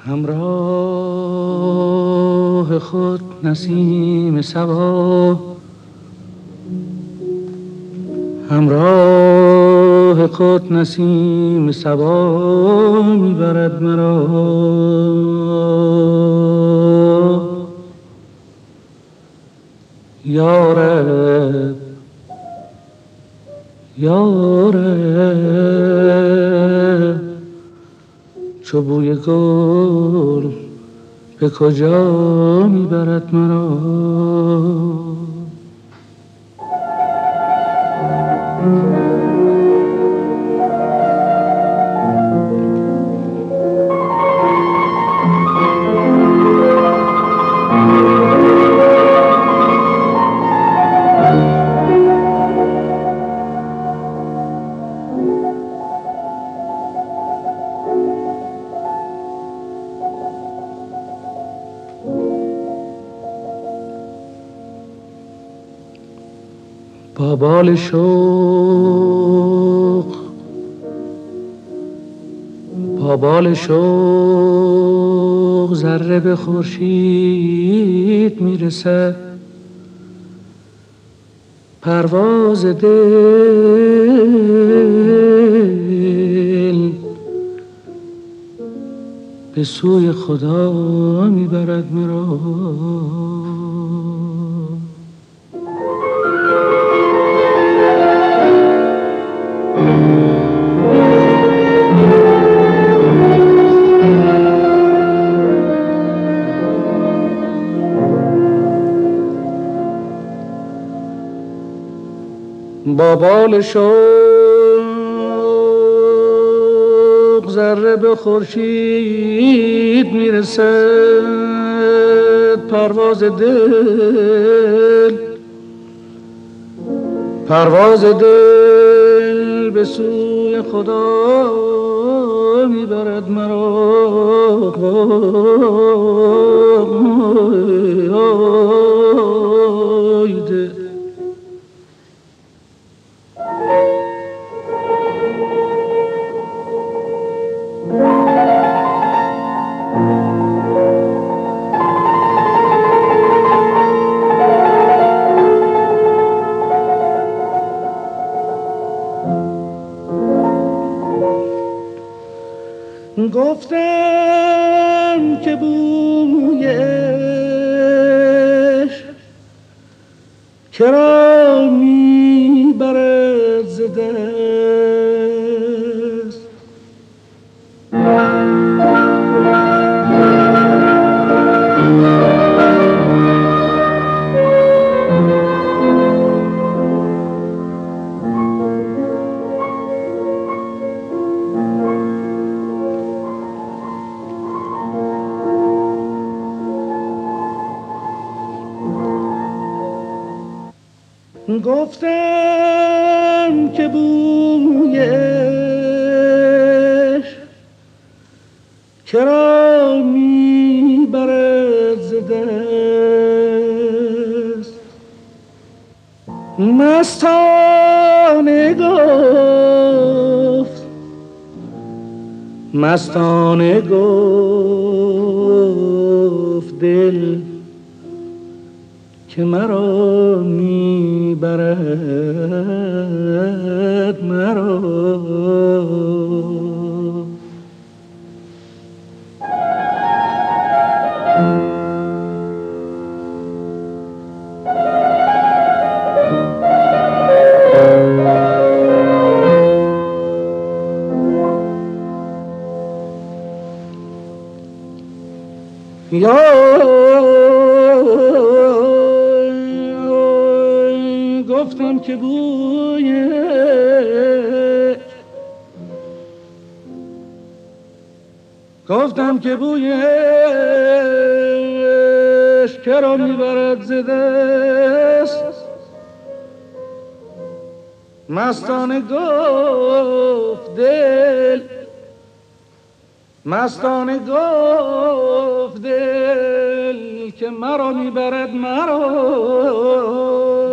همراه خود نسیم صبا، همراه خود نسیم صبا میبرد مرا. یارب یارب چو بوی گل به کجا میبرد مرا؟ با بال شوق، با بال شوق ذره به خورشید میرسد. پرواز دل به سوی خدا میبرد مرا. با بال شوق ذره به خورشید میرسد. پرواز دل، پرواز دل به سوی خدا میبرد مرا. گفتم که بویش کرا میبرد ز دست. گفتم که بویش کرا میبرد ز دست. مستانه گفت، مستانه گفت دل که مرا میبرد مرا. گفتم که بویش، گفتم که بویش کرا میبرد ز دست. مستانه گفت دل، مستانه گفت دل که مرا میبرد مرا.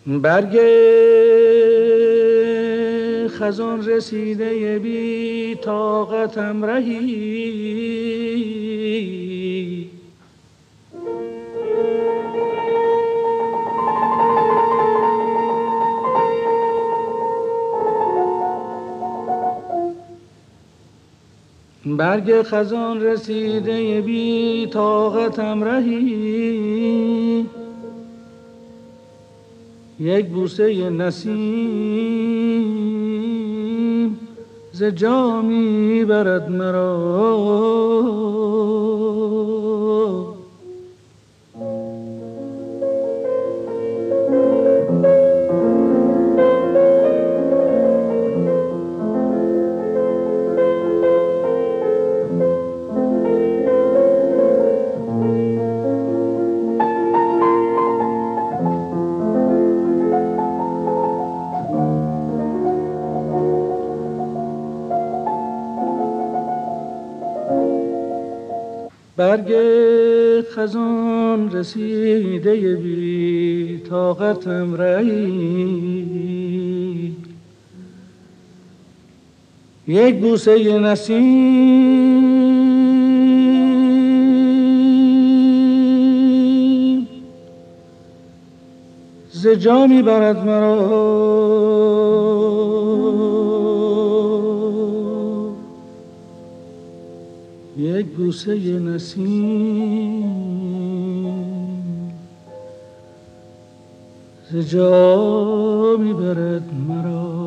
برگ خزان رسیده بی طاقتم رهی، برگ خزان رسیده بی طاقتم رهی، یک بوسه نسیم ز جا می برد مرا. برگ خزان رسیده بی طاقتم رهی، یک بوسه نسیم ز جا می برد مرا. یک بوسه نسیم ز جا می برد مرا.